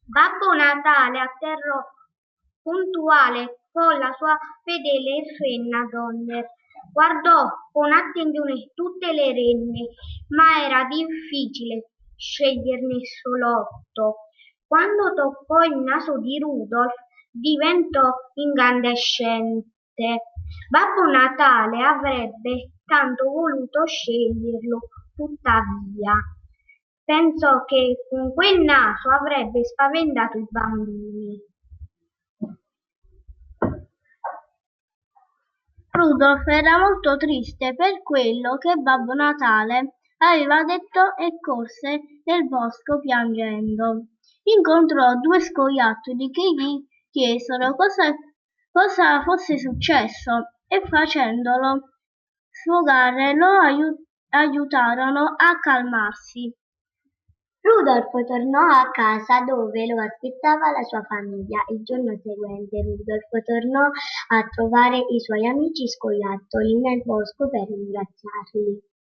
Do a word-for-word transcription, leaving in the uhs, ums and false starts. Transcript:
Babbo Natale atterrò puntuale con la sua fedele renna Donner. Guardò con attenzione tutte le renne, ma era difficile sceglierne solo otto. Quando toccò il naso di Rudolf, diventò incandescente. Babbo Natale avrebbe tanto voluto sceglierlo, tuttavia pensò che con quel naso avrebbe spaventato i bambini. Rudolf era molto triste per quello che Babbo Natale aveva detto e corse nel bosco piangendo. Incontrò due scoiattoli che gli chiesero cosa, cosa fosse successo e facendolo sfogare lo aiu- aiutarono a calmarsi. Rudolf tornò a casa dove lo aspettava la sua famiglia. Il giorno seguente Rudolf tornò a trovare i suoi amici scoiattoli nel bosco per ringraziarli.